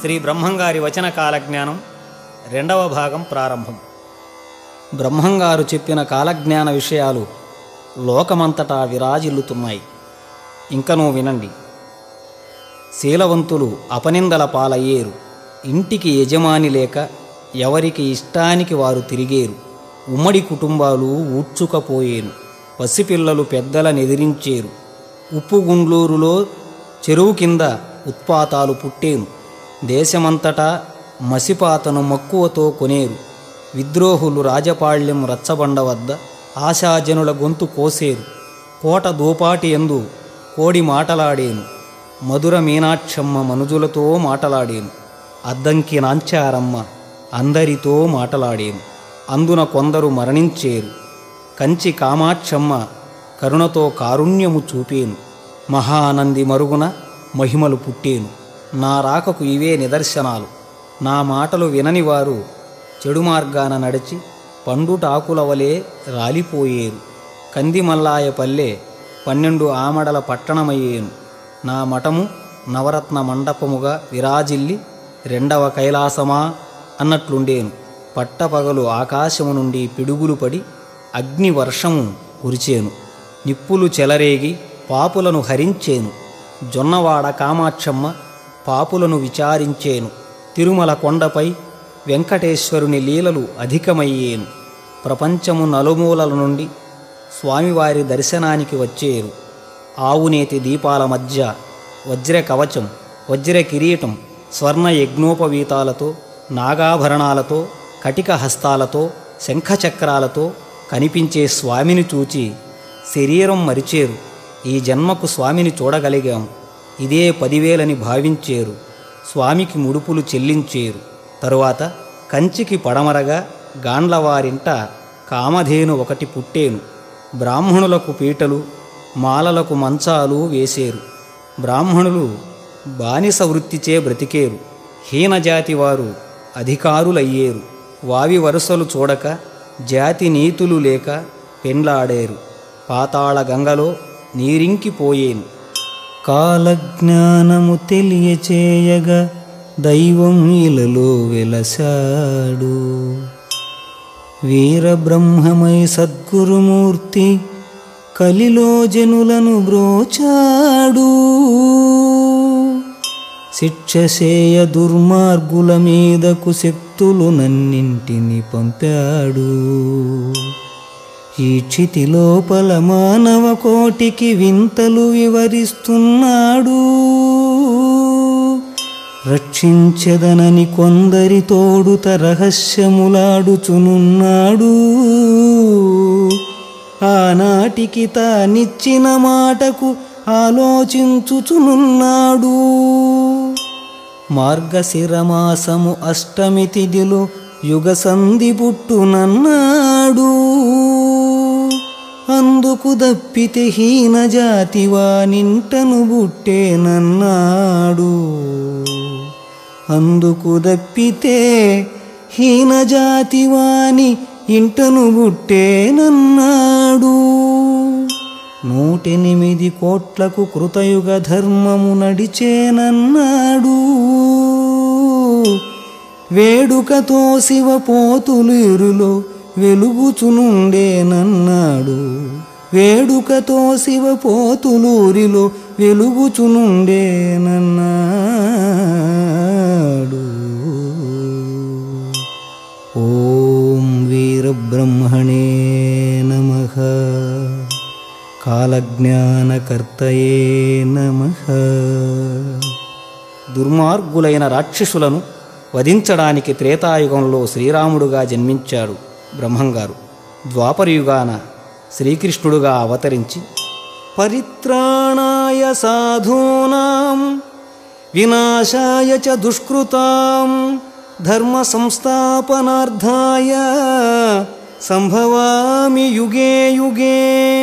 శ్రీ బ్రహ్మంగారి వచన కాలజ్ఞానం రెండవ భాగం ప్రారంభం. బ్రహ్మంగారు చెప్పిన కాలజ్ఞాన విషయాలు లోకమంతటా విరాజిల్లుతున్నాయి. ఇంకనూ వినండి. శీలవంతులు అపనిందల పాలయ్యేరు. ఇంటికి యజమాని లేక ఎవరికి ఇష్టానికి వారు తిరిగేరు. ఉమ్మడి కుటుంబాలు ఊడ్చుకపోయేను. పసిపిల్లలు పెద్దలనెదిరించేరు. ఉప్పుగుండ్లూరులో చెరువు కింద ఉత్పాతాలు పుట్టేను. దేశమంతటా మసిపాతను మక్కువతో కొనేరు. విద్రోహులు రాజపాళ్యం రచ్చబండ వద్ద ఆశాజనుల గొంతు కోసేరు. కోట దూపాటి యందు కోడి మాటలాడేను. మధుర మీనాక్షమ్మ మనుజులతో మాటలాడేను. అద్దంకి నాంచారమ్మ అందరితో మాటలాడేను. అందున కొందరు మరణించేరు. కంచి కామాక్షమ్మ కరుణతో కారుణ్యము చూపేను. మహానంది మరుగున మహిమలు పుట్టేను. నా రాకకు ఇవే నిదర్శనాలు. నా మాటలు విననివారు చెడు మార్గాన నడిచి పండుటాకుల వలె రాలిపోయేరు. కందిమల్లాయ పల్లె 12 ఆమడల పట్టణమయ్యేను. నా మఠము నవరత్న మండపముగా విరాజిల్లి రెండవ కైలాసమా అన్నట్లుండేను. పట్టపగలు ఆకాశము నుండి పిడుగులు పడి అగ్ని వర్షము కురిచేను. నిప్పులు చెలరేగి పాపులను హరించేను. జొన్నవాడ కామాక్షమ్మ పాపులను విచారించేను. తిరుమల కొండపై వెంకటేశ్వరుని లీలలు అధికమయ్యేను. ప్రపంచము నలుమూలల నుండి స్వామివారి దర్శనానికి వచ్చేరు. ఆవునేతి దీపాల మధ్య వజ్ర కవచం, వజ్ర కిరీటం, స్వర్ణ యజ్ఞోపవీతాలతో, నాగాభరణాలతో, కటిక హస్తాలతో, శంఖచక్రాలతో కనిపించే స్వామిని చూచి శరీరం మరిచేరు. ఈ జన్మకు స్వామిని చూడగలిగాం, ఇదే 10,000 భావించేరు. స్వామికి ముడుపులు చెల్లించేరు. తరువాత కంచికి పడమరగా గాండ్లవారింట కామధేను ఒకటి పుట్టేను. బ్రాహ్మణులకు పీటలు, మాలలకు మంచాలు వేసేరు. బ్రాహ్మణులు బానిస వృత్తిచే బ్రతికేరు. హీనజాతి వారు అధికారులయ్యేరు. వావి వరుసలు చూడక జాతి నీతులు లేక పెండ్లాడేరు. పాతాళ గంగలో నీరింకిపోయేను. కాలజ్ఞానము తెలియచేయగా దైవం ఇలలో వెలసాడు. వీరబ్రహ్మమై సద్గురుమూర్తి కలిలో జనులను బ్రోచాడు. శిక్షసేయ దుర్మార్గుల మీదకు శక్తులు నన్నింటిని పంపాడు. ఈ క్షితి లోపల మానవ కోటికి వింతలు వివరిస్తున్నాడు. రక్షించెదనని కొందరి తోడుత రహస్యములాడుచునున్నాడు. ఆనాటికి తానిచ్చిన మాటకు ఆలోచించుచునున్నాడు. మార్గశిరమాసము అష్టమి తిథిలో యుగ సంధి పుట్టునన్నాడు. అందుకు దప్పితే హీన జాతివానింటను బుట్టేనన్నాడు. అందుకు దప్పితే హీన జాతివాని ఇంటను బుట్టేనన్నాడు. 108 కోట్లకు కృతయుగ ధర్మము నడిచేనన్నాడు. వేడుకతో శివపోతులు ఇరులో వెలుగుచునుండేనన్నాడు. వేడుకతో శివపోతులూరిలో వెలుగుచునుండేనన్నాడు. ఓం వీరబ్రహ్మణే నమః. కాలజ్ఞానకర్తయే నమః. దుర్మార్గులైన రాక్షసులను వధించడానికి త్రేతాయుగంలో శ్రీరాముడుగా జన్మించాడు బ్రహ్మంగారు. ద్వాపరయుగాన శ్రీకృష్ణుడుగా అవతరించి పరిత్రాణాయ సాధూనాం వినాశాయ చ దుష్కృతాం ధర్మ సంస్థాపనార్థాయ సంభవామి యుగే యుగే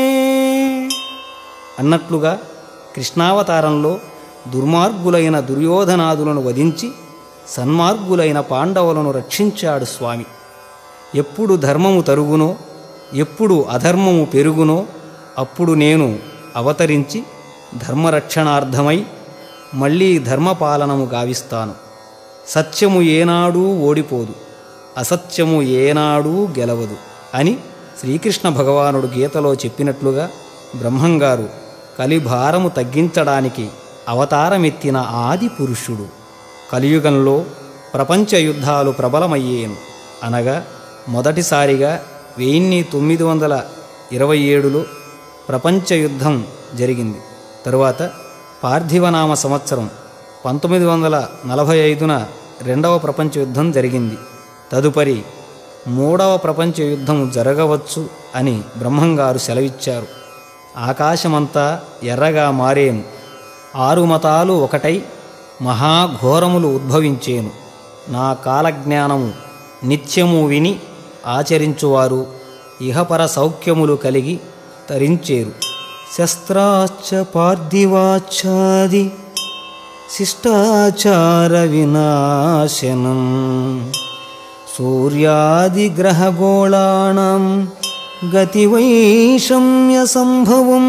అన్నట్లుగా కృష్ణావతారంలో దుర్మార్గులైన దుర్యోధనాదులను వధించి సన్మార్గులైన పాండవులను రక్షించాడు స్వామి. ఎప్పుడు ధర్మము తరుగునో, ఎప్పుడు అధర్మము పెరుగునో అప్పుడు నేను అవతరించి ధర్మరక్షణార్థమై మళ్ళీ ధర్మపాలనము గావిస్తాను. సత్యము ఏనాడూ ఓడిపోదు, అసత్యము ఏనాడూ గెలవదు అని శ్రీకృష్ణ భగవానుడు గీతలో చెప్పినట్లుగా బ్రహ్మంగారు కలిభారము తగ్గించడానికి అవతారమెత్తిన ఆది పురుషుడు. కలియుగంలో ప్రపంచ యుద్ధాలు ప్రబలమయ్యేను. అనగా మొదటిసారిగా 1927లో ప్రపంచ యుద్ధం జరిగింది. తరువాత పార్థివనామ సంవత్సరం 1945న రెండవ ప్రపంచ యుద్ధం జరిగింది. తదుపరి మూడవ ప్రపంచ యుద్ధం జరగవచ్చు అని బ్రహ్మంగారు సెలవిచ్చారు. ఆకాశమంతా ఎర్రగా మారేను, 6 మతాలు ఒకటై మహాఘోరములు ఉద్భవించేను. నా కాలజ్ఞానము నిత్యము విని ఆచరించువారు ఇహపర సౌఖ్యములు కలిగి తరించేరు. శస్త్రాచ్చ పార్థివాచ్ఛాది శిష్టాచార వినాశనం సూర్యాదిగ్రహగోళానాం గతివైషమ్య సంభవం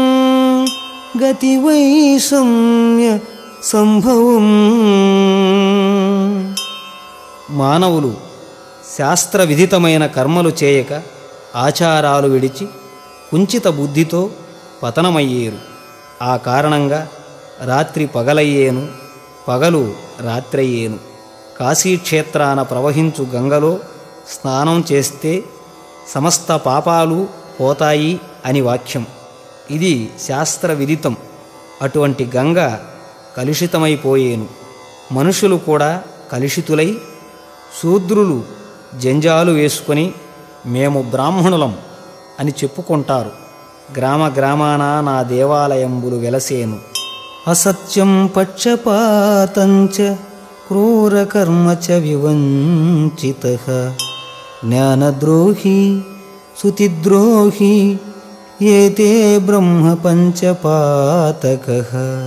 మానవులు శాస్త్ర విధితమైన కర్మలు చేయక ఆచారాలు విడిచి కుంచిత బుద్ధితో పతనమయ్యేరు. ఆ కారణంగా రాత్రి పగలయ్యేను, పగలు రాత్రయ్యేను. కాశీక్షేత్రాన ప్రవహించు గంగలో స్నానం చేస్తే సమస్త పాపాలు పోతాయి అని వాక్యం. ఇది శాస్త్ర విదితం. అటువంటి గంగ కలుషితమైపోయేను. మనుషులు కూడా కలుషితులై శూద్రులు జంజాలు వేసుకొని మేము బ్రాహ్మణులం అని చెప్పుకుంటారు. గ్రామ గ్రామాన నా దేవాలయంబులు వెలసేను. అసత్యం పక్షపాతంచ క్రూరకర్మ చ వివంచితః జ్ఞానద్రోహి శృతిద్రోహి ఏతే బ్రహ్మ పంచపాతకః.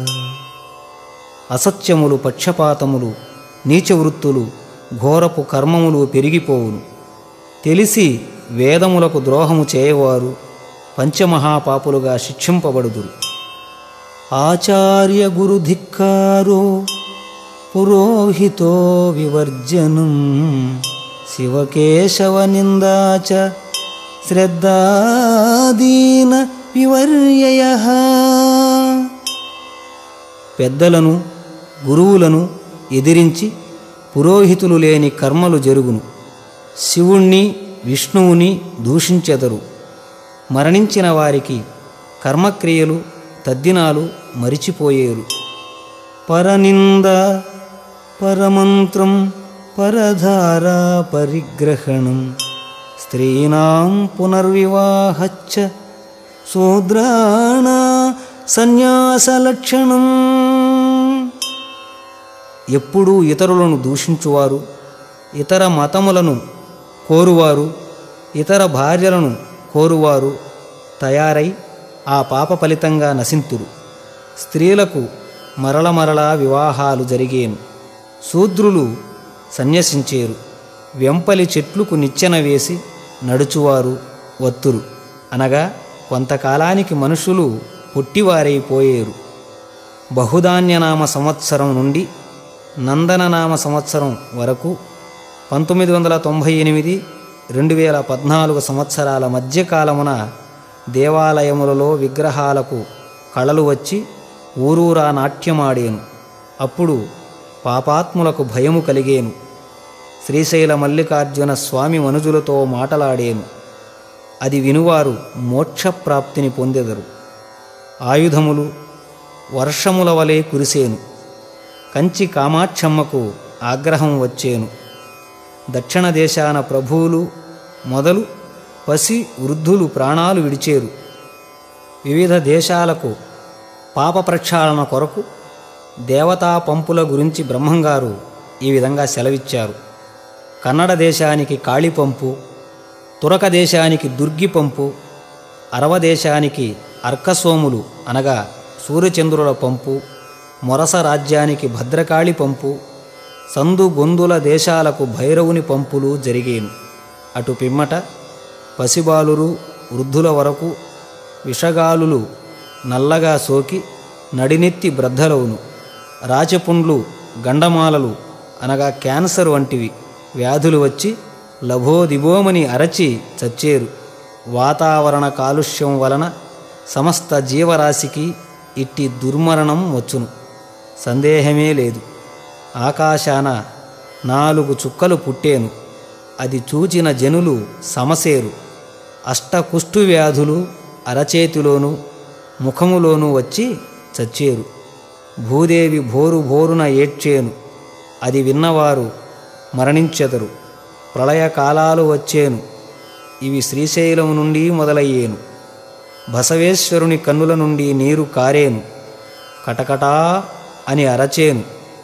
అసత్యములు, పక్షపాతములు, నీచవృత్తులు, ఘోరపు కర్మములు పెరిగిపోవును. తెలిసి వేదములకు ద్రోహము చేయవారు పంచమహాపాపులుగా శిక్షింపబడుదురు. ఆచార్య గురుధిక్కారో పురోహితో వివర్జనం శివకేశవ నిందాచ శ్రద్ధాదీన వివర్యయః. పెద్దలను గురువులను ఎదిరించి పురోహితులు లేని కర్మలు జరుగును. శివుణ్ణి విష్ణువుని దూషించెదరు. మరణించిన వారికి కర్మక్రియలు తద్దినాలు మరిచిపోయేరు. పరనింద పరమంత్రం పరధారా పరిగ్రహణం స్త్రీణాం పునర్వివాహచ్చ శూద్రాణ సన్యాసలక్షణం. ఎప్పుడూ ఇతరులను దూషించువారు, ఇతర మతములను కోరువారు, ఇతర భార్యలను కోరువారు తయారై ఆ పాప ఫలితంగా నశింతురు. స్త్రీలకు మరల వివాహాలు జరిగేను. శూద్రులు సన్యసించేరు. వెంపలి చెట్లుకు నిచ్చెన వేసి నడుచువారు వత్తురు. అనగా కొంతకాలానికి మనుషులు పొట్టివారైపోయేరు. బహుధాన్యనామ సంవత్సరం నుండి నందననామ సంవత్సరం వరకు 1998, 2014 సంవత్సరాల మధ్యకాలమున దేవాలయములలో విగ్రహాలకు కళలు వచ్చి ఊరూరా నాట్యమాడేను. అప్పుడు పాపాత్ములకు భయము కలిగేను. శ్రీశైల మల్లికార్జున స్వామి మనుజులతో మాటలాడేను. అది వినువారు మోక్షప్రాప్తిని పొందెదరు. ఆయుధములు వర్షముల వలె కురిసేను. కంచి కామాక్షమ్మకు ఆగ్రహం వచ్చేను. దక్షిణ దేశాన ప్రభువులు మొదలు పసి వృద్ధులు ప్రాణాలు విడిచేరు. వివిధ దేశాలకు పాప ప్రక్షాళన కొరకు దేవతా పంపుల గురించి బ్రహ్మంగారు ఈ విధంగా సెలవిచ్చారు. కన్నడ దేశానికి కాళీ పంపు, తురక దేశానికి దుర్గి పంపు, అరవ దేశానికి అర్కసోములు అనగా సూర్యచంద్రుల పంపు, మొరస రాజ్యానికి భద్రకాళి పంపు, సందు గొందుల దేశాలకు భైరవుని పంపులు జరిగేను. అటు పిమ్మట పసిబాలురు వృద్ధుల వరకు విషగాలులు నల్లగా సోకి నడినెత్తి బ్రద్దలవును. రాచపుండ్లు గండమాలలు అనగా క్యాన్సర్ వంటివి వ్యాధులు వచ్చి లభోదిబోమని అరచి చచ్చేరు. వాతావరణ కాలుష్యం వలన సమస్త జీవరాశికి ఇట్టి దుర్మరణం వచ్చును, సందేహమే లేదు. ఆకాశాన 4 చుక్కలు పుట్టేను, అది చూచిన జనులు సమసేరు. అష్టకుష్టు వ్యాధులు అరచేతిలోనూ ముఖములోనూ వచ్చి చచ్చేరు. భూదేవి భోరు భోరున ఏడ్చేను, అది విన్నవారు మరణించెదరు. ప్రళయకాలాలు వచ్చేను, ఇవి శ్రీశైలం నుండి మొదలయ్యేను. బసవేశ్వరుని కన్నుల నుండి నీరు కారేను, కటకటా అని అరచేను,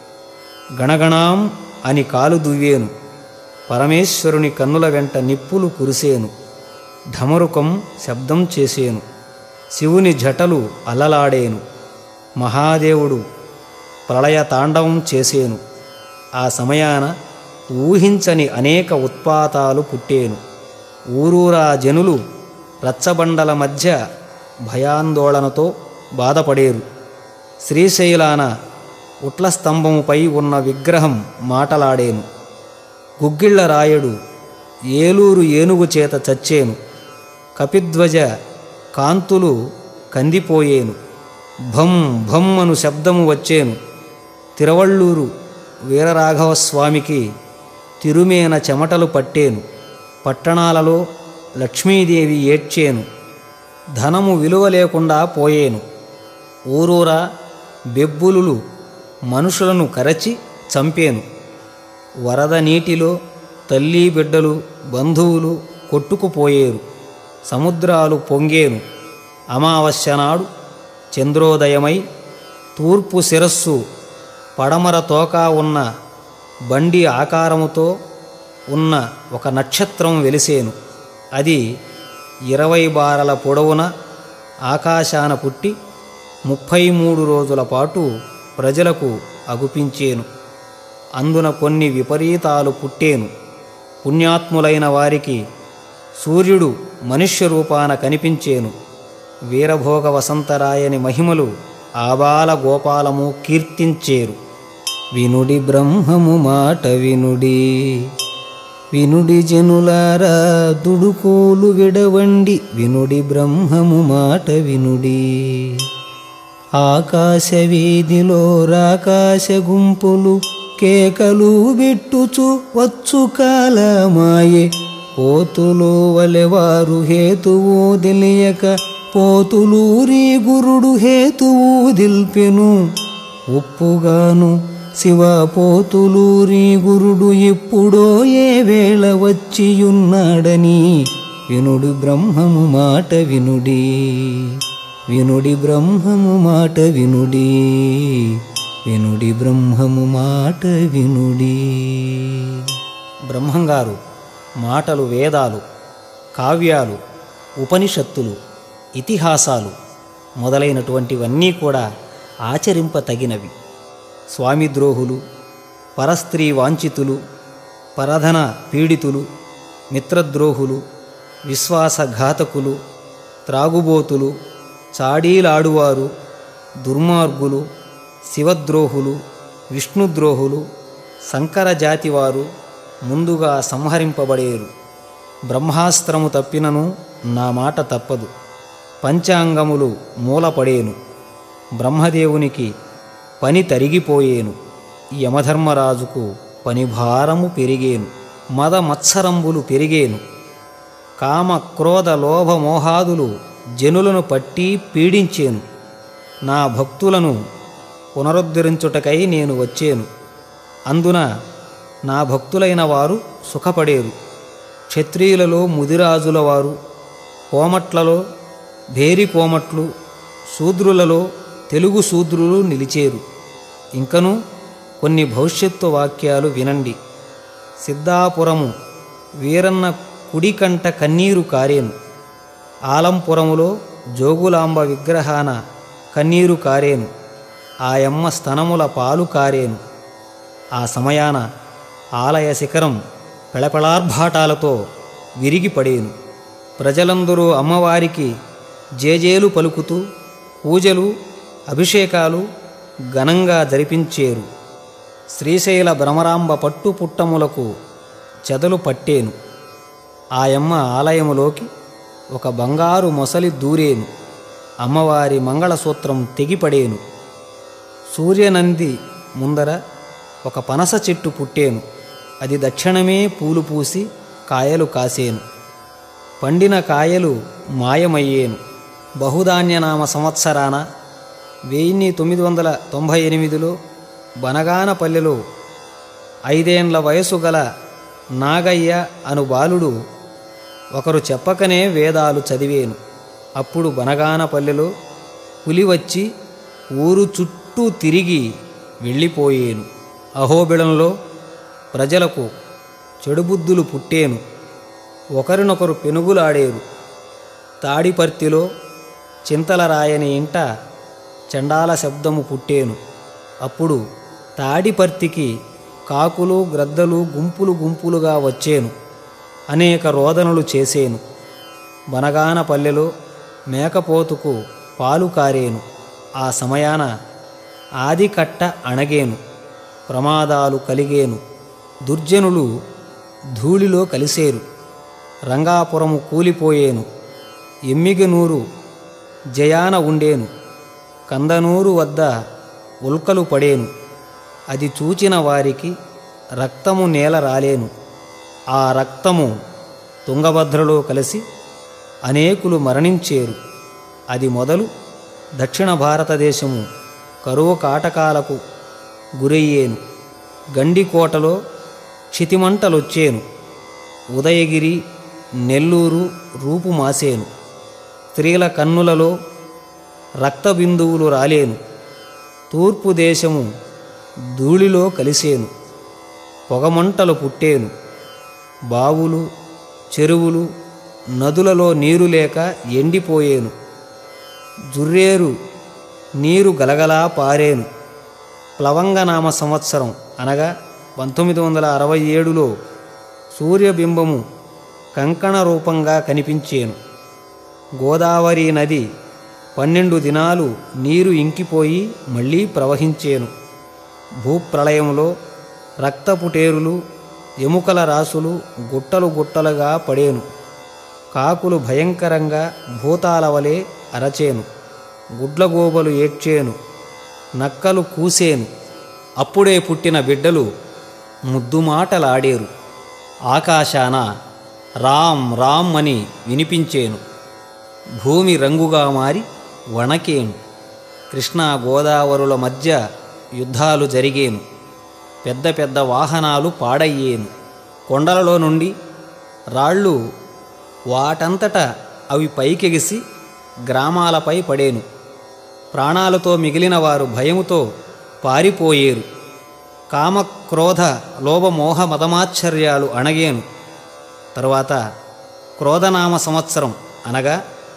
గణగణాం అని కాలు దువ్వేను. పరమేశ్వరుని కన్నుల వెంట నిప్పులు కురిసేను, ఢమరుకం శబ్దం చేసేను, శివుని జటలు అల్లలాడేను. మహాదేవుడు ప్రళయ తాండవం చేసేను. ఆ సమయాన ఊహించని అనేక ఉత్పాతాలు పుట్టేను. ఊరూరా జనులు రచ్చబండల మధ్య భయాందోళనతో బాధపడేరు. శ్రీశైలాన ఉట్ల స్తంభముపై ఉన్న విగ్రహం మాటలాడేను. గుగ్గిళ్ల రాయుడు ఏలూరు ఏనుగు చేత చచ్చేను. కపిధ్వజ కాంతులు కందిపోయేను. భం భం అను శబ్దము వచ్చేను. తిరువళ్ళూరు వీరరాఘవస్వామికి తిరుమేన చెమటలు పట్టేను. పట్టణాలలో లక్ష్మీదేవి ఏడ్చేను. ధనము విలువ లేకుండా పోయేను. ఊరూరా బెబ్బులులు మనుషులను కరచి చంపేను. వరద నీటిలో తల్లి బిడ్డలు బంధువులు కొట్టుకుపోయేరు. సముద్రాలు పొంగేను. అమావాస్య నాడు చంద్రోదయమై తూర్పు శిరస్సు పడమర తోక ఉన్న బండి ఆకారముతో ఉన్న ఒక నక్షత్రం వెలిసేను. అది 20 బారల పొడవున ఆకాశాన పుట్టి 33 రోజుల పాటు ప్రజలకు అగుపించేను. అందున కొన్ని విపరీతాలు పుట్టేను. పుణ్యాత్ములైన వారికి సూర్యుడు మనుష్య రూపాన కనిపించేను. వీరభోగ వసంతరాయని మహిమలు ఆబాల గోపాలము కీర్తించేరు. వినుడి బ్రహ్మము మాట వినుడి, వినుడి జనులారా దుడుకోలు విడవండి, వినుడి బ్రహ్మము మాట వినుడి. ఆకాశ వీధిలో రాకాశ గుంపులు కేకలు బిట్టుచు వచ్చు కాలమాయే. పోతులు వలెవారు హేతువు తెలియక పోతులూరి గురుడు హేతువు దిల్పెను. ఉప్పుగాను శివ పోతులూరి గురుడు ఎప్పుడో ఏ వేళ వచ్చియున్నాడని వినుడి బ్రహ్మము మాట వినుడి, వినుడి బ్రహ్మము మాట వినుడి, వినుడి బ్రహ్మము మాట వినుడి. బ్రహ్మంగారు మాటలు వేదాలు, కావ్యాలు, ఉపనిషత్తులు, ఇతిహాసాలు మొదలైనటువంటివన్నీ కూడా ఆచరింపతగినవి. స్వామిద్రోహులు, పరస్త్రీ వాంఛితులు, పరధన పీడితులు, మిత్రద్రోహులు, విశ్వాసఘాతకులు, త్రాగుబోతులు, చాడీలాడువారు, దుర్మార్గులు, శివద్రోహులు, విష్ణుద్రోహులు, సంకరజాతివారు ముందుగా సంహరింపబడేరు. బ్రహ్మాస్త్రము తప్పినను నా మాట తప్పదు. పంచాంగములు మూలపడేను. బ్రహ్మదేవునికి పని తరిగిపోయేను. యమధర్మరాజుకు పనిభారము పెరిగేను. మద మత్సరంబులు పెరిగేను. కామ క్రోధ లోభ మోహాదులు జనులను పట్టి పీడించేను. నా భక్తులను పునరుద్ధరించుటకై నేను వచ్చేను. అందున నా భక్తులైన వారు సుఖపడేరు. క్షత్రియులలో ముదిరాజుల వారు, కోమట్లలో భేరి కోమట్లు, శూద్రులలో తెలుగు శూద్రులు నిలిచేరు. ఇంకను కొన్ని భవిష్యత్తు వాక్యాలు వినండి. సిద్ధాపురము వీరన్న కుడికంట కన్నీరు కారేను. ఆలంపురములో జోగులాంబ విగ్రహాన కన్నీరు కారేను. ఆయమ్మ స్తనముల పాలు కారేను. ఆ సమయాన ఆలయ శిఖరం పెళపెళార్భాటాలతో విరిగిపడేను. ప్రజలందరూ అమ్మవారికి జేజేలు పలుకుతూ పూజలు అభిషేకాలు ఘనంగా జరిపించేరు. శ్రీశైల భ్రమరాంబ పట్టు పుట్టములకు చెదలు పట్టేను. ఆయమ్మ ఆలయములోకి ఒక బంగారు మొసలి దూరేను. అమ్మవారి మంగళసూత్రం తెగిపడేను. సూర్యనంది ముందర ఒక పనస చెట్టు పుట్టేను. అది దక్షిణమే పూలు పూసి కాయలు కాసేను. పండిన కాయలు మాయమయ్యేను. బహుధాన్యనామ సంవత్సరాన 1998లో బనగానపల్లెలో 5 ఏండ్ల వయసు గల నాగయ్య అను బాలుడు ఒకరు చెప్పకనే వేదాలు చదివేను. అప్పుడు బనగానపల్లెలో పులి వచ్చి ఊరు చుట్టూ తిరిగి వెళ్ళిపోయేను. అహోబిళంలో ప్రజలకు చెడుబుద్ధులు పుట్టేను. ఒకరినొకరు పెనుగులాడేరు. తాడిపర్తిలో చింతల రాయని ఇంట చండాల శబ్దము పుట్టేను. అప్పుడు తాడిపర్తికి కాకులు గ్రద్దలు గుంపులు గుంపులుగా వచ్చేను. అనేక రోదనలు చేసేను. బనగానపల్లెలో మేకపోతుకు పాలు కారేను. ఆ సమయాన ఆదికట్ట అణగేను. ప్రమాదాలు కలిగేను. దుర్జనులు ధూళిలో కలిసేరు. రంగాపురము కూలిపోయేను. ఎమ్మిగనూరు జయాన ఉండేను. కందనూరు వద్ద ఉల్కలు పడేను. అది చూచిన వారికి రక్తము నేల రాలేను. ఆ రక్తము తుంగభద్రలో కలిసి అనేకులు మరణించేరు. అది మొదలు దక్షిణ భారతదేశము కరువు కాటకాలకు గురయ్యేను. గండికోటలో క్షితిమంటలొచ్చేను. ఉదయగిరి నెల్లూరు రూపుమాసేను. స్త్రీల కన్నులలో రక్తబిందువులు రాలేను. తూర్పు దేశము ధూళిలో కలిసేను. పొగమంటలు పుట్టేను. బావులు చెరువులు నదులలో నీరు లేక ఎండిపోయేను. జుర్రేరు నీరు గలగలా పారేను. ప్లవంగనామ సంవత్సరం అనగా 1967లో సూర్యబింబము కంకణ రూపంగా కనిపించేను. గోదావరి నది 12 దినాలు నీరు ఇంకిపోయి మళ్ళీ ప్రవహించేను. భూప్రళయంలో రక్తపుటేరులు ఎముకల రాసులు గుట్టలు గుట్టలుగా పడేను. కాకులు భయంకరంగా భూతాల వలె అరచేను. గుడ్లగోబలు ఏడ్చేను. నక్కలు కూసేను. అప్పుడే పుట్టిన బిడ్డలు ముద్దుమాటలాడేరు. ఆకాశాన రామ్ రామ్ అని వినిపించేను. భూమి రంగుగా మారి వణకేను. కృష్ణా గోదావరుల మధ్య యుద్ధాలు జరిగేను. పెద్ద పెద్ద వాహనాలు పాడయ్యేను. కొండలలో నుండి రాళ్ళు వాటంతట అవి పైకెగిసి గ్రామాలపై పడేను. ప్రాణాలతో మిగిలిన వారు భయముతో పారిపోయేరు. కామక్రోధ లోభమోహ మదమాశ్చర్యాలు అణగేను. తరువాత క్రోధనామ సంవత్సరం అనగా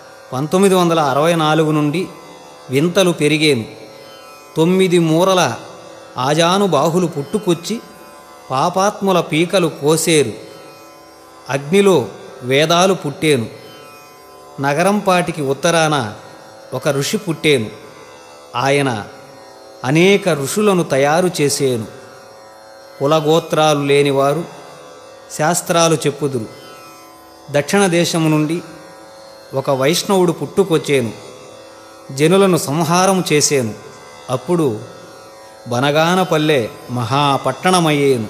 1964 నుండి వింతలు పెరిగేను. 9 మూరల ఆజానుబాహులు పుట్టుకొచ్చి పాపాత్ముల పీకలు కోసేరు. అగ్నిలో వేదాలు పుట్టేను. నగరంపాటికి ఉత్తరాన ఒక ఋషి పుట్టేను. ఆయన అనేక ఋషులను తయారు చేసేను. కులగోత్రాలు లేనివారు శాస్త్రాలు చెప్పుదురు. దక్షిణ దేశము నుండి ఒక వైష్ణవుడు పుట్టుకొచ్చేను. జనులను సంహారం చేసేను. అప్పుడు బనగానపల్లె మహాపట్టణమయ్యేను.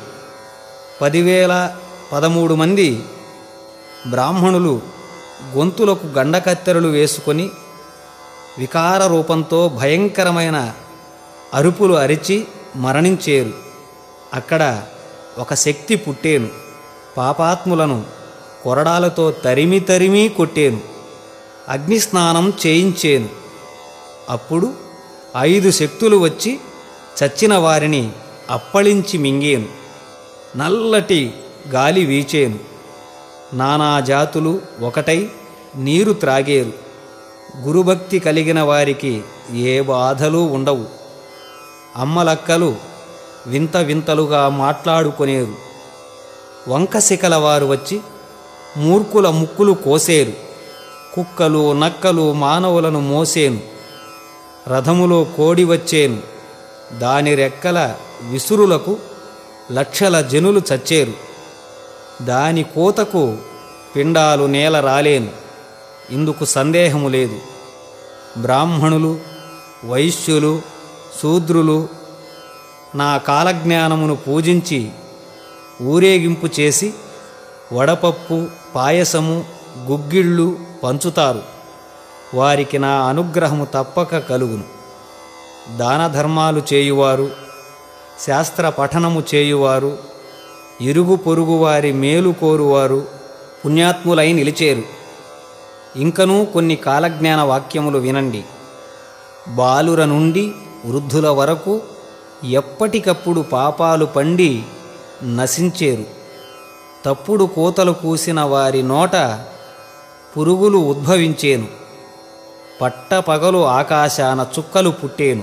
10,013 మంది బ్రాహ్మణులు గొంతులకు గండకత్తెరలు వేసుకొని వికార రూపంతో భయంకరమైన అరుపులు అరిచి మరణించేరు. అక్కడ ఒక శక్తి పుట్టేను. పాపాత్ములను కొరడాలతో తరిమి తరిమి కొట్టేను. అగ్నిస్నానం చేయించేను. అప్పుడు 5 శక్తులు వచ్చి చచ్చిన వారిని అప్పళించి మింగేను. నల్లటి గాలి వీచేను. నానా జాతులు ఒకటై నీరు త్రాగేరు. గురుభక్తి కలిగిన వారికి ఏ బాధలు ఉండవు. అమ్మలక్కలు వింత వింతలుగా మాట్లాడుకొనేరు. వంకశిఖల వారు వచ్చి మూర్ఖుల ముక్కులు కోసేరు. కుక్కలు నక్కలు మానవులను మోసేను. రథములో కోడి వచ్చేను. దాని రెక్కల విసురులకు లక్షల జనులు చచ్చేరు. దాని కోతకు పిండాలు నేల రాలేను, ఇందుకు సందేహము లేదు. బ్రాహ్మణులు, వైశ్యులు, శూద్రులు నా కాలజ్ఞానమును పూజించి ఊరేగింపు చేసి వడపప్పు, పాయసము, గుగ్గిళ్ళు పంచుతారు. వారికి నా అనుగ్రహము తప్పక కలుగును. దానధర్మాలు చేయువారు, శాస్త్ర పఠనము చేయువారు, ఇరుగు పొరుగు వారి మేలు కోరువారు పుణ్యాత్ములై నిలిచేరు. ఇంకనూ కొన్ని కాలజ్ఞాన వాక్యములు వినండి. బాలుర నుండి వృద్ధుల వరకు ఎప్పటికప్పుడు పాపాలు పండి నశించేరు. తప్పుడు కోతలు కూసిన వారి నోట పురుగులు ఉద్భవించేను. పట్టపగలు ఆకాశాన చుక్కలు పుట్టేను.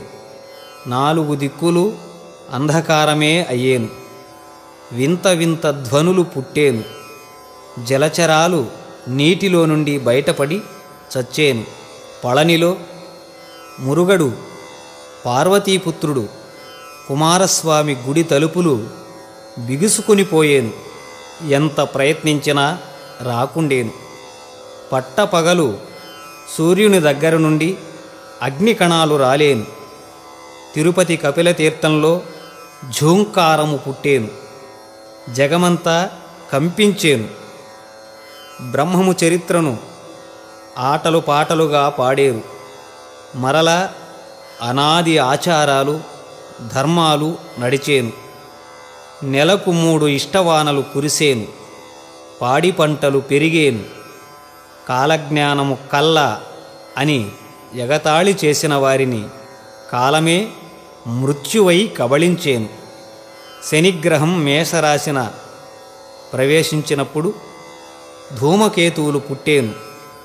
4 దిక్కులు అంధకారమే అయ్యేను. వింత వింత ధ్వనులు పుట్టేను. జలచరాలు నీటిలో నుండి బయటపడి చచ్చేను. పళనిలో మురుగడు పార్వతీపుత్రుడు కుమారస్వామి గుడి తలుపులు బిగుసుకునిపోయేను. ఎంత ప్రయత్నించినా రాకుండేను. పట్టపగలు సూర్యుని దగ్గర నుండి అగ్నికణాలు రాలేను. తిరుపతి కపిలతీర్థంలో ఝూంకారము పుట్టేను. జగమంతా కంపించేను. బ్రహ్మము చరిత్రను ఆటలు పాటలుగా పాడేరు. మరలా అనాది ఆచారాలు, ధర్మాలు నడిచేను. నెలకు 3 ఇష్టవానలు కురిసేను. పాడి పంటలు పెరిగేను. కాలజ్ఞానము కల్ల అని ఎగతాళి చేసిన వారిని కాలమే మృత్యువై కబళించేను. శనిగ్రహం మేషరాశిన ప్రవేశించినప్పుడు ధూమకేతువులు పుట్టేను.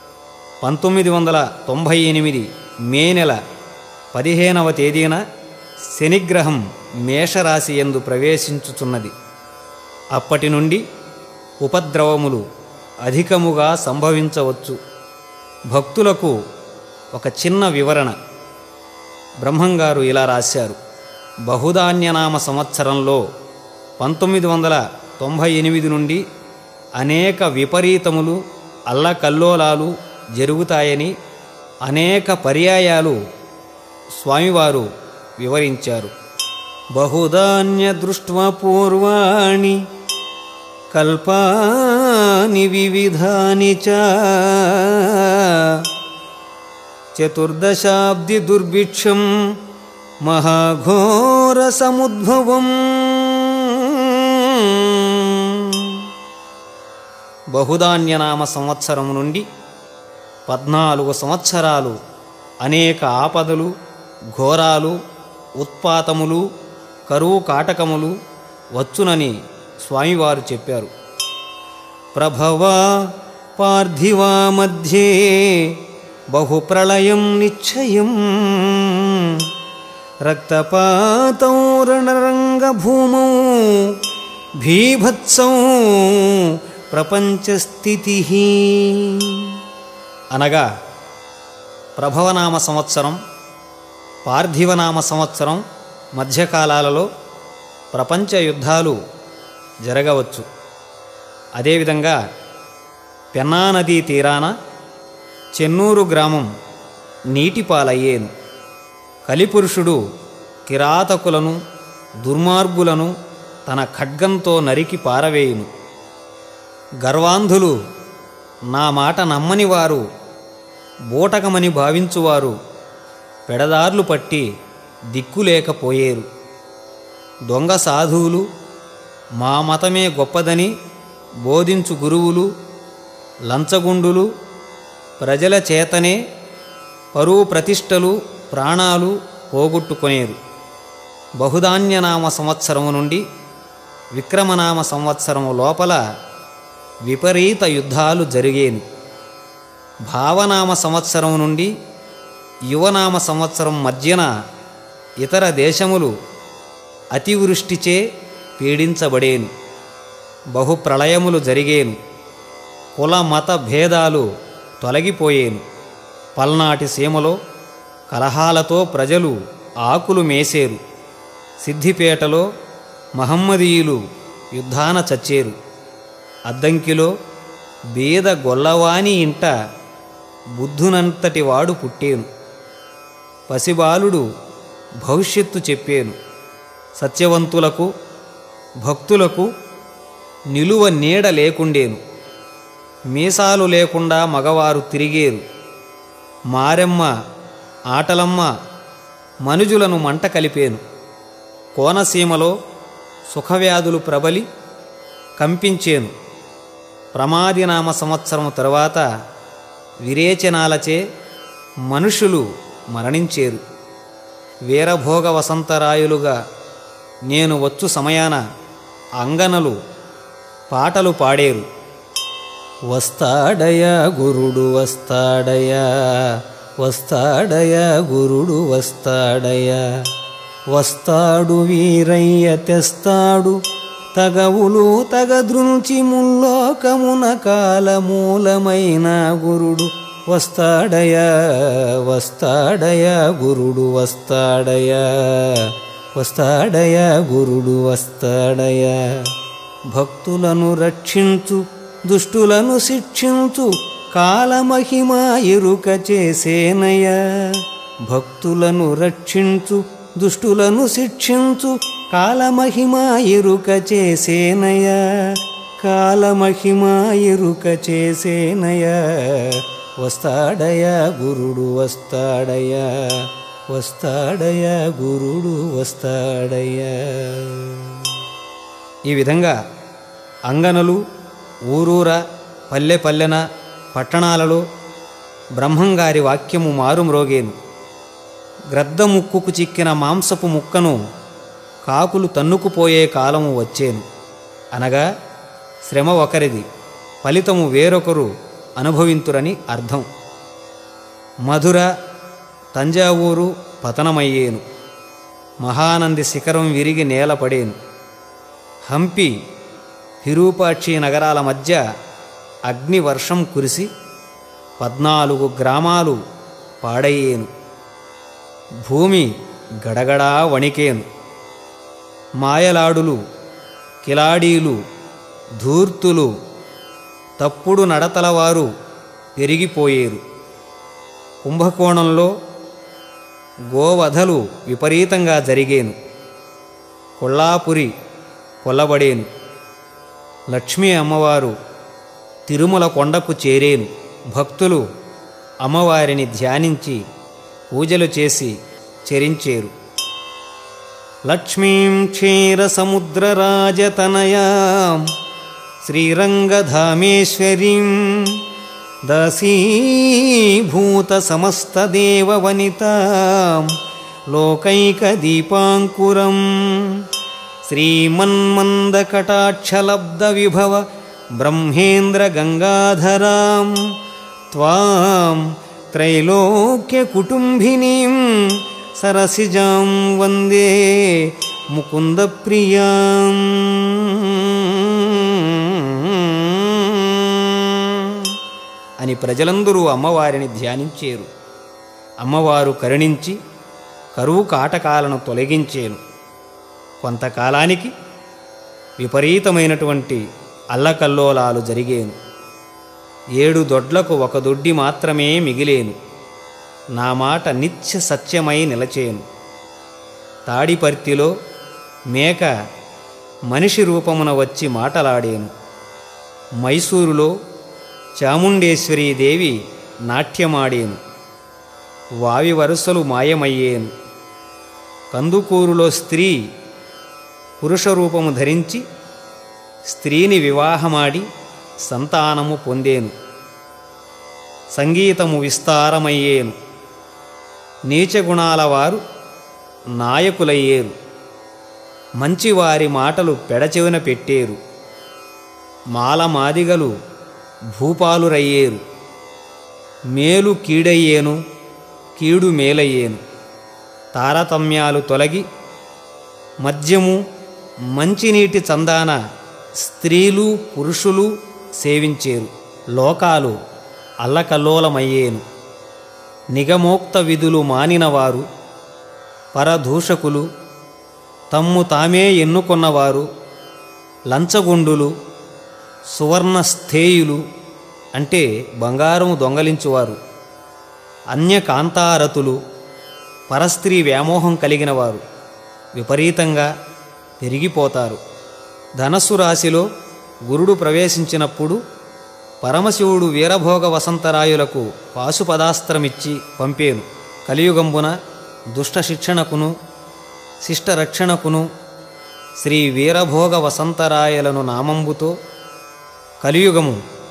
1998 మే నెల 15వ తేదీన శనిగ్రహం మేషరాశి యందు ప్రవేశించుచున్నది. అప్పటి నుండి ఉపద్రవములు అధికముగా సంభవించవచ్చు. భక్తులకు ఒక చిన్న వివరణ. బ్రహ్మంగారు ఇలా రాశారు: బహుధాన్యనామ సంవత్సరంలో 1998 నుండి అనేక విపరీతములు, అల్లకల్లోలాలు జరుగుతాయని అనేక పర్యాయాలు స్వామివారు వివరించారు. బహుధాన్య దృష్ట్వా పూర్వాణి కల్పాని వివిధాని చ చతుర్దశాబ్ది దుర్భిక్షం మహాఘోర సముద్భవం. బహుధాన్యనామ సంవత్సరం నుండి 14 సంవత్సరాలు అనేక ఆపదలు, ఘోరాలు, ఉత్పాతములు, కరువు కాటకములు వచ్చునని స్వామివారు చెప్పారు. ప్రభవా పార్థివా మధ్యే బహుప్రళయం నిశ్చయం రక్తపాతం రణరంగభూమౌ భీభత్సం ప్రపంచస్థితి. అనగా ప్రభవనామ సంవత్సరం, పార్థివనామ సంవత్సరం మధ్యకాలాలలో ప్రపంచ యుద్ధాలు జరగవచ్చు. అదేవిధంగా పెన్నా నదీ తీరాన చెన్నూరు గ్రామం నీటిపాలయ్యేను. కలిపురుషుడు కిరాతకులను, దుర్మార్గులను తన ఖడ్గంతో నరికి పారవేయును. గర్వాంధులు, నా మాట నమ్మని వారు, బూటకమని భావించువారు పెడదార్లు పట్టి దిక్కులేకపోయేరు. దొంగ సాధువులు, మా మతమే గొప్పదని బోధించు గురువులు, లంచగుండులు ప్రజల చేతనే పరువు ప్రతిష్టలు, ప్రాణాలు పోగొట్టుకొనేరు. బహుధాన్యనామ సంవత్సరము నుండి విక్రమనామ సంవత్సరము లోపల విపరీత యుద్ధాలు జరిగేను. భావనామ సంవత్సరం నుండి యువనామ సంవత్సరం మధ్యన ఇతర దేశములు అతివృష్టిచే పీడించబడేను. బహుప్రళయములు జరిగేను. కుల మత భేదాలు తొలగిపోయేను. పల్నాటి సీమలో కలహాలతో ప్రజలు ఆకులు మేసేరు. సిద్దిపేటలో మహమ్మదీయులు యుద్ధాన చచ్చేరు. అద్దంకిలో బీద గొల్లవాని ఇంట బుద్ధునంతటి వాడు పుట్టేను. పసిబాలుడు భవిష్యత్తు చెప్పేను. సత్యవంతులకు భక్తులకు నిలువ నీడ లేకుండేను. మీసాలు లేకుండా మగవారు తిరిగేరు. మారెమ్మ ఆటలమ్మ మనుజులను మంట కలిపేను. కోనసీమలో సుఖవ్యాధులు ప్రబలి కంపించేను. ప్రమాదినామ సంవత్సరం తరువాత విరేచనాలచే మనుషులు మరణించేరు. వీరభోగ వసంతరాయులుగా నేను వచ్చు సమయాన అంగనలు పాటలు పాడేరు. వస్తాడయా గురుడు వస్తాడయా, వస్తాడయా గురుడు వస్తాడయా, వస్తాడు వీరయ్య తెస్తాడు తగవులు తగద్రుంచి ముల్లోకమున కాలమూలమైన గురుడు వస్తాడయా, వస్తాడయా గురుడు వస్తాడయా, వస్తాడయా గురుడు వస్తాడయా. భక్తులను రక్షించు దుష్టులను శిక్షించు కాలమహిమ ఎరుక చేసేనయ్యా. భక్తులను రక్షించు దుష్టులను శిక్షించు కాలమహిమ ఎరుక చేసేనయ్యా, కాలమహిమ ఎరుక చేసేనయ్యా. వస్తాడయా గురుడు వస్తాడయా, వస్తాడయా గురుడు వస్తాడయా. ఈ విధంగా అంగనలు ఊరూర పల్లె పల్లెన పట్టణాలలో బ్రహ్మంగారి వాక్యము మారుమ్రోగేను. గ్రద్ద ముక్కుకు చిక్కిన మాంసపు ముక్కను కాకులు తన్నుకుపోయే కాలము వచ్చేను. అనగా శ్రమ ఒకరిది, ఫలితము వేరొకరు అనుభవింతురని అర్థం. మధుర తంజావూరు పతనమయ్యేను. మహానంది శిఖరం విరిగి నేలపడేను. హంపి విరూపాక్షి నగరాల మధ్య అగ్నివర్షం కురిసి 14 గ్రామాలు పాడయ్యేను. భూమి గడగడా వణికేను. మాయలాడులు, కిలాడీలు, ధూర్తులు, తప్పుడు నడతలవారు పెరిగిపోయేరు. కుంభకోణంలో గోవధలు విపరీతంగా జరిగేను. కొల్లాపురి కొల్లబడేను. లక్ష్మీ అమ్మవారు తిరుమల కొండకు చేరేను. భక్తులు అమ్మవారిని ధ్యానించి పూజలు చేసి చెరించేరు. లక్ష్మీం క్షీరసముద్రరాజతనయాం శ్రీరంగధామేశ్వరీం దాసీభూత సమస్తదేవవనితాం లోకైకదీపాంకురం శ్రీమన్మందకటాక్షలబ్ధవిభవ బ్రహ్మేంద్ర గంగాధరాం త్వాం త్రైలోక్యకుటుంబినీం సరసిజాం వందే ముకుందప్రియాం. అని ప్రజలందరూ అమ్మవారిని ధ్యానించేరు. అమ్మవారు కరుణించి కరువు కాటకాలను తొలగించేను. కొంతకాలానికి విపరీతమైనటువంటి అల్లకల్లోలాలు జరిగేను. 7 దొడ్లకు 1 దొడ్డి మాత్రమే మిగిలేను. నా మాట నిత్య సత్యమై నిలచేను. తాడిపర్తిలో మేక మనిషి రూపమున వచ్చి మాటలాడేను. మైసూరులో చాముండేశ్వరీదేవి నాట్యమాడేను. వావి వరుసలు మాయమయ్యేను. కందుకూరులో స్త్రీ పురుషరూపము ధరించి స్త్రీని వివాహమాడి సంతానము పొందేను. సంగీతము విస్తారమయ్యేను. నీచగుణాల వారు నాయకులయ్యేరు. మంచివారి మాటలు పెడచెవిన పెట్టేరు. మాలమాదిగలు భూపాలురయ్యేరు. మేలు కీడయ్యేను, కీడు మేలయ్యేను. తారతమ్యాలు తొలగి మద్యము మంచినీటి చందాన స్త్రీలు పురుషులు సేవించేరు. లోకాలు అల్లకల్లోలమయ్యేను. నిగమోక్త విధులు మానినవారు, పరదూషకులు, తమ్ము తామే ఎన్నుకొన్నవారు, లంచగొండులు, సువర్ణస్థేయులు అంటే బంగారం దొంగలించువారు, అన్యకాంతారతులు, పరస్త్రీ వ్యామోహం కలిగిన వారు విపరీతంగా పెరిగిపోతారు. ధనస్సు రాశిలో గురుడు ప్రవేశించినప్పుడు పరమశివుడు వీరభోగ వసంతరాయులకు పాశుపదాస్త్రమిచ్చి పంపేను. కలియుగంబున దుష్ట శిక్షణకును శిష్టరక్షణకును శ్రీ వీరభోగ వసంతరాయలను నామంబుతో కలియుగము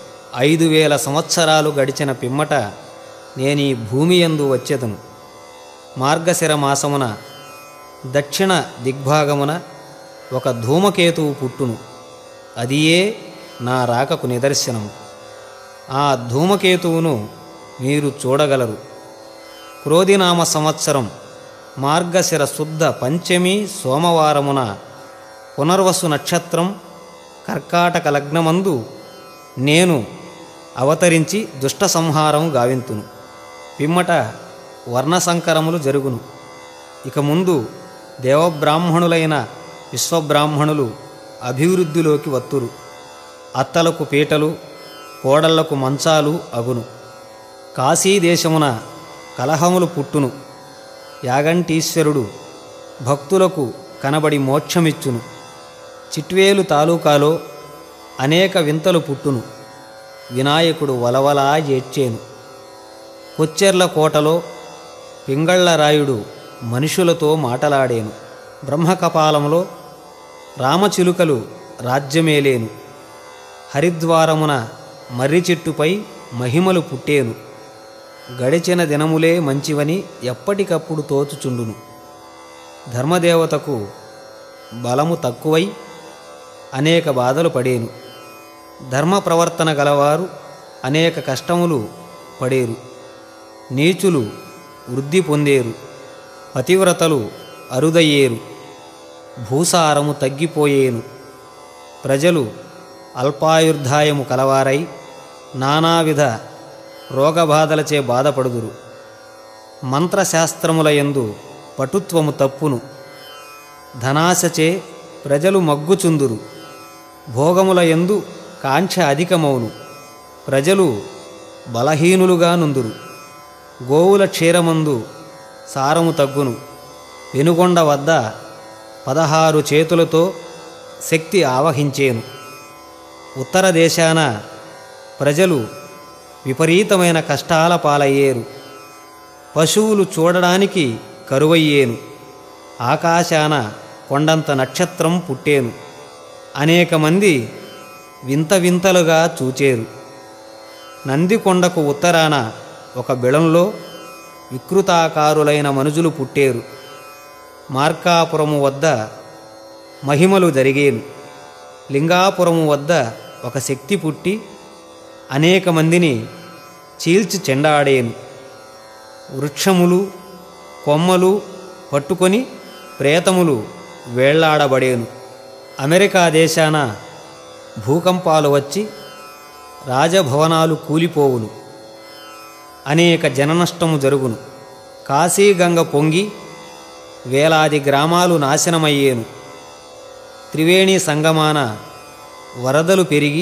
5000 సంవత్సరాలు గడిచిన పిమ్మట నేనీ భూమియందు వచ్చెదను. మార్గశిర మాసమున దక్షిణ దిగ్భాగమున ఒక ధూమకేతువు పుట్టును. అదియే నా రాకకు నిదర్శనము. ఆ ధూమకేతువును మీరు చూడగలరు. క్రోధినామ సంవత్సరం మార్గశిర శుద్ధ పంచమి సోమవారమున పునర్వసు నక్షత్రం కర్కాటక లగ్నమందు నేను అవతరించి దుష్ట సంహారం గావింతును. పిమ్మట వర్ణసంకరములు జరుగును. ఇక ముందు దేవబ్రాహ్మణులైన విశ్వబ్రాహ్మణులు అభివృద్ధిలోకి వత్తురు. అత్తలకు పీటలు, కోడళ్లకు మంచాలు అగును. కాశీదేశమున కలహములు పుట్టును. యాగంటీశ్వరుడు భక్తులకు కనబడి మోక్షమిచ్చును. చిట్వేలు తాలూకాలో అనేక వింతలు పుట్టును. వినాయకుడు వలవలా ఏడ్చేను. కొచ్చెర్ల కోటలో పింగళ్ళరాయుడు మనుషులతో మాటలాడేను. బ్రహ్మకపాలంలో రామచిలుకలు రాజ్యమేలేను. హరిద్వారమున మర్రి చెట్టుపై మహిమలు పుట్టేను. గడిచిన దినములే మంచివని ఎప్పటికప్పుడు తోచుచుండును. ధర్మదేవతకు బలము తక్కువై అనేక బాధలు పడేను. ధర్మ ప్రవర్తన గలవారు అనేక కష్టములు పడేరు. నీచులు వృద్ధి పొందేరు. పతివ్రతలు అరుదయ్యేరు. భూసారము తగ్గిపోయేను. ప్రజలు అల్పాయుర్ధాయము కలవారై నానావిధ రోగబాధలచే బాధపడుదురు. మంత్రశాస్త్రములయందు పటుత్వము తప్పును. ధనాశచే ప్రజలు మగ్గుచుందురు. భోగములయందు కాంక్ష అధికమౌను. ప్రజలు బలహీనులుగా నుందురు. గోవుల క్షీరమందు సారము తగ్గును. పెనుగొండ వద్ద 16 చేతులతో శక్తి ఆవహించేను. ఉత్తర దేశాన ప్రజలు విపరీతమైన కష్టాల పాలయ్యేరు. పశువులు చూడడానికి కరువయ్యేను. ఆకాశాన కొండంత నక్షత్రం పుట్టేను. అనేక మంది వింత వింతలుగా చూచేరు. నందికొండకు ఉత్తరాన ఒక బిళంలో వికృతాకారులైన మనుజులు పుట్టేరు. మార్కాపురము వద్ద మహిమలు జరిగేను. లింగాపురము వద్ద ఒక శక్తి పుట్టి అనేక మందిని చీల్చి చెండాడేను. వృక్షములు కొమ్మలు పట్టుకొని ప్రేతములు వేళ్లాడబడేను. అమెరికా దేశాన భూకంపాలు వచ్చి రాజభవనాలు కూలిపోవును. అనేక జననష్టము జరుగును. కాశీగంగ పొంగి వేలాది గ్రామాలు నాశనమయ్యేను. త్రివేణి సంగమాన వరదలు పెరిగి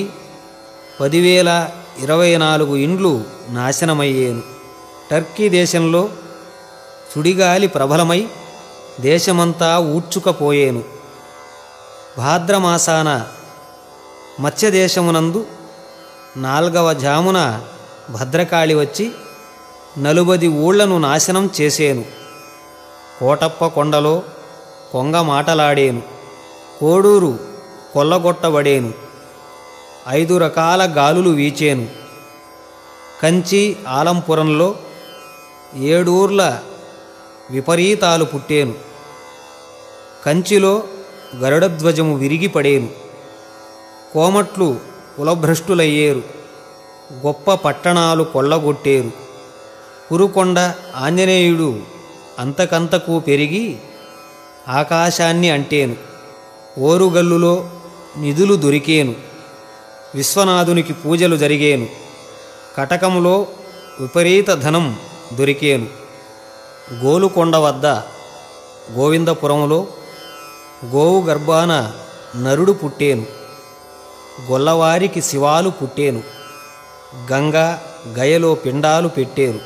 10,024 ఇండ్లు నాశనమయ్యేను. టర్కీ దేశంలో సుడిగాలి ప్రబలమై దేశమంతా ఊడ్చుకపోయేను. భాద్రమాసాన మత్స్యదేశమునందు 4వ జామున భద్రకాళి వచ్చి 40 ఊళ్లను నాశనం చేసేను. కోటప్ప కొండలో కొంగ మాటలాడేను. కోడూరు కొల్లగొట్టబడేను. 5 రకాల గాలులు వీచేను. కంచి ఆలంపురంలో 7 ఊర్ల విపరీతాలు పుట్టేను. కంచిలో గరుడధ్వజము విరిగిపడేను. కోమట్లు కులభ్రష్టులయ్యేరు. గొప్ప పట్టణాలు కొల్లగొట్టేరు. కురుకొండ ఆంజనేయుడు అంతకంతకు పెరిగి ఆకాశాన్ని అంటేను. ఓరుగల్లులో నిధులు దొరికేను. విశ్వనాథునికి పూజలు జరిగేను. కటకములో విపరీత ధనం దొరికేను. గోలుకొండ వద్ద గోవిందపురములో గోవు గర్భాన నరుడు పుట్టేను, గొల్లవారికి శివాలు పుట్టేను, గంగా గయలో పిండాలు పెట్టేరు.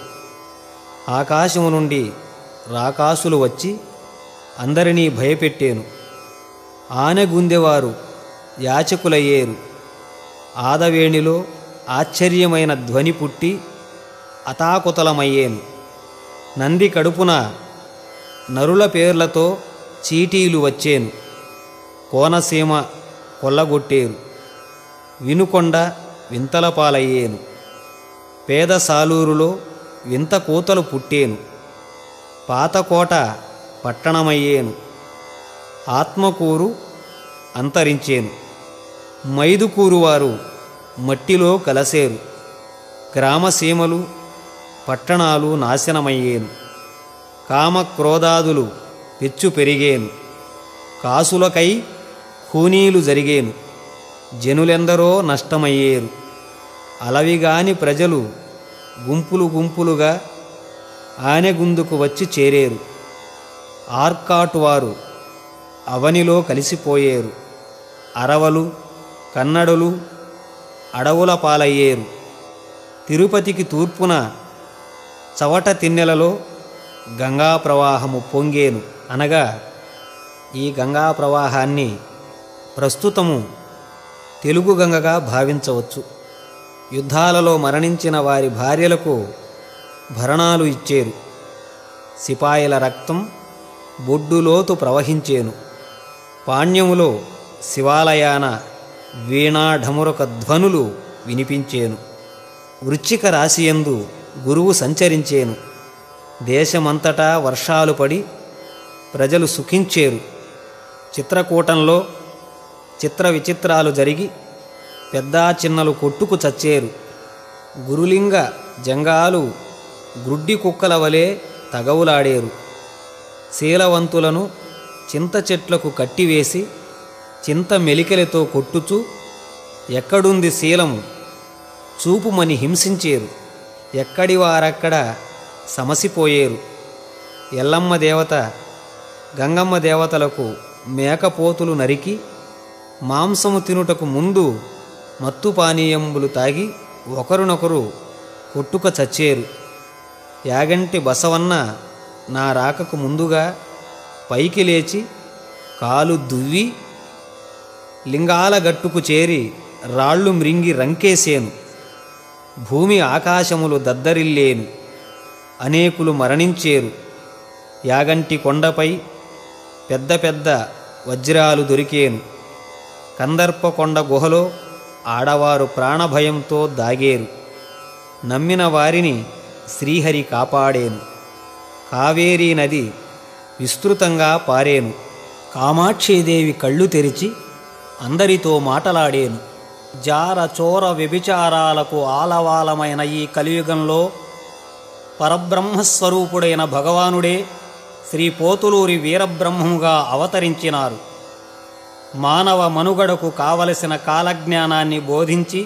ఆకాశము నుండి రాకాసులు వచ్చి అందరినీ భయపెట్టేను. ఆనెగుందెవారు యాచకులయ్యేరు. ఆదవేణిలో ఆశ్చర్యమైన ధ్వని పుట్టి అతాకుతలమయ్యేను. నంది కడుపున నరుల పేర్లతో చీటీలు వచ్చేను. కోనసీమ కొల్లగొట్టేరు. వినుకొండ వింతలపాలయ్యేను. పేద సాలూరులో వింత కూతలు పుట్టేను. పాతకోట పట్టణమయ్యేను. ఆత్మకూరు అంతరించేను. మైదుకూరు వారు మట్టిలో కలసేరు. గ్రామసీమలు పట్టణాలు నాశనమయ్యేను. కామక్రోధాదులు పెచ్చు పెరిగేను. కాసులకై ఖూనీలు జరిగేను. జనులెందరో నష్టమయ్యేరు. అలవిగాని ప్రజలు గుంపులు గుంపులుగా ఆనెగుందుకు వచ్చి చేరేరు. ఆర్కాటు వారు అవనిలో కలిసిపోయేరు. అరవలు కన్నడులు అడవుల పాలయ్యేరు. తిరుపతికి తూర్పున చవట తిన్నెలలో గంగా ప్రవాహము పొంగేను. అనగా ఈ గంగా ప్రవాహాన్ని ప్రస్తుతము తెలుగు గంగగా భావించవచ్చు. యుద్ధాలలో మరణించిన వారి భార్యలకు భరణాలు ఇచ్చేరు. సిపాయిల రక్తం బొడ్డులోతు ప్రవహించేను. పాణ్యములో శివాలయాన వీణాఢమురక ధ్వనులు వినిపించేను. వృశ్చిక రాశియందు గురువు సంచరించేను. దేశమంతటా వర్షాలు పడి ప్రజలు సుఖించేరు. చిత్రకూటంలో చిత్ర విచిత్రాలు జరిగి పెద్దా చిన్నలు కొట్టుకు చచ్చేరు. గురులింగ జంగాలు గ్రుడ్డి కుక్కల వలె తగవులాడేరు. శీలవంతులను చింత చెట్లకు కట్టివేసి చింత మెలికలతో కొట్టుచూ ఎక్కడుంది శీలము చూపుమని హింసించేరు. ఎక్కడివారక్కడ సమసిపోయేరు. ఎల్లమ్మ దేవత గంగమ్మ దేవతలకు మేకపోతులు నరికి మాంసము తినుటకు ముందు మత్తుపానీయంబులు తాగి ఒకరినొకరు కొట్టుక చచ్చేరు. యాగంటి బసవన్న నా రాకకు ముందుగా పైకి లేచి కాలు దువ్వి లింగాల గట్టుకు చేరి రాళ్ళు మ్రింగి రంకేసేను. భూమి ఆకాశములు దద్దరిల్లేను. అనేకులు మరణించేరు. యాగంటి కొండపై పెద్ద పెద్ద వజ్రాలు దొరికేను. కందర్పకొండ గుహలో ఆడవారు ప్రాణభయంతో దాగేరు. నమ్మిన వారిని శ్రీహరి కాపాడేను. కావేరీ నది విస్తృతంగా పారేను. కామాక్షీదేవి కళ్ళు తెరిచి అందరితో మాటలాడేను. జార చోర వ్యభిచారాలకు ఆలవాలమైన ఈ కలియుగంలో పరబ్రహ్మస్వరూపుడైన భగవానుడే శ్రీ పోతులూరి వీరబ్రహ్మముగా అవతరించినారు. మానవ మనుగడకు కావలసిన కాలజ్ఞానాన్ని బోధించి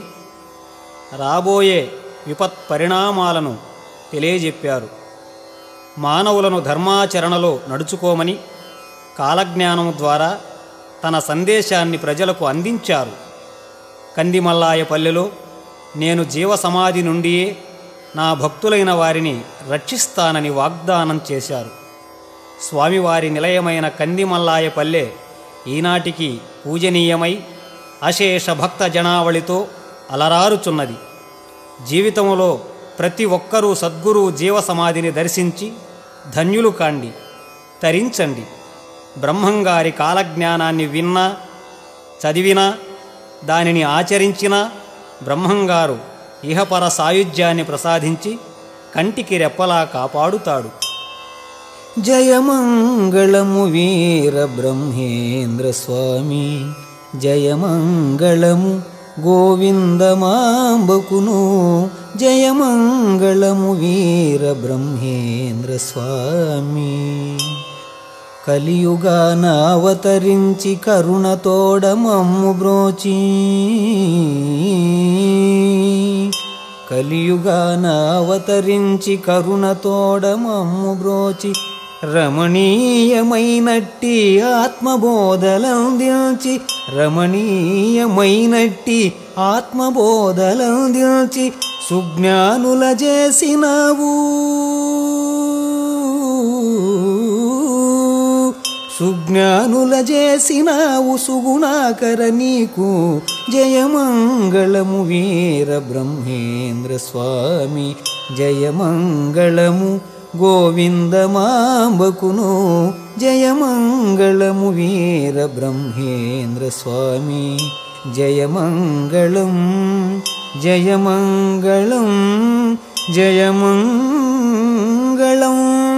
రాబోయే విపత్ పరిణామాలను తెలియజెప్పారు. మానవులను ధర్మాచరణలో నడుచుకోమని కాలజ్ఞానం ద్వారా తన సందేశాన్ని ప్రజలకు అందించారు. కందిమల్లాయపల్లెలో నేను జీవసమాధి నుండియే నా భక్తులైన వారిని రక్షిస్తానని వాగ్దానం చేశారు. స్వామివారి నిలయమైన కందిమల్లాయపల్లె ఈనాటికి పూజనీయమై అశేష భక్త జనావళితో అలరారుచున్నది. జీవితంలో ప్రతి ఒక్కరూ సద్గురువు జీవసమాధిని దర్శించి ధన్యులు కాండి, తరించండి. బ్రహ్మంగారి కాలజ్ఞానాన్ని విన్నా, చదివినా, దానిని ఆచరించినా బ్రహ్మంగారు ఇహపర సాయుధ్యాన్ని ప్రసాదించి కంటికి రెప్పలా కాపాడుతాడు. జయమంగళము వీర బ్రహ్మేంద్ర స్వామి, జయమంగళము గోవిందమాంబకును, జయమంగళము వీర బ్రహ్మేంద్ర స్వామి. కలియుగాన అవతరించి కరుణతోడ మమ్ము బ్రోచి, కలియుగాన అవతరించి కరుణతోడ మమ్ము బ్రోచి రమణీయమైనట్టి ఆత్మబోధలందించి రమణీయమైనట్టి ఆత్మబోధలందించి సుజ్ఞానుల చేసినావు సుజ్ఞానుల చేసినావు సుగుణాకర నీకు జయమంగళము వీర బ్రహ్మేంద్ర స్వామి జయమంగళము గోవిందమాంబకును జయమంగళము వీర బ్రహ్మేంద్ర స్వామి జయమంగళం జయమంగళం జయమంగళం.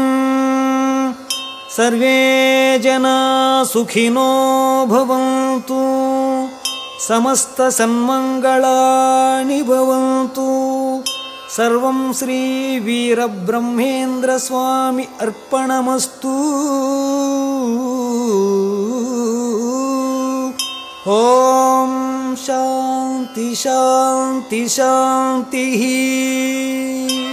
సర్వే జనా సుఖినో భవంతు సమస్త సన్మంగళాని భవంతు. సర్వం శ్రీ వీరబ్రహ్మేంద్ర స్వామి అర్పణమస్తు. ఓం శాంతి శాంతి శాంతి.